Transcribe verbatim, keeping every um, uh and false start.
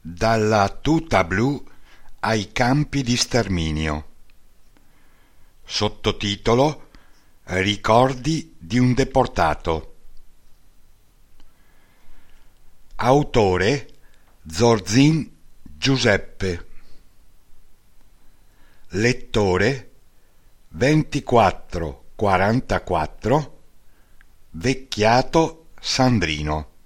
Dalla tuta blu ai campi di sterminio. Sottotitolo: Ricordi di un deportato. Autore: Zorzin Giuseppe. Lettore: ventiquattro quarantaquattro Vecchiato Sandrino.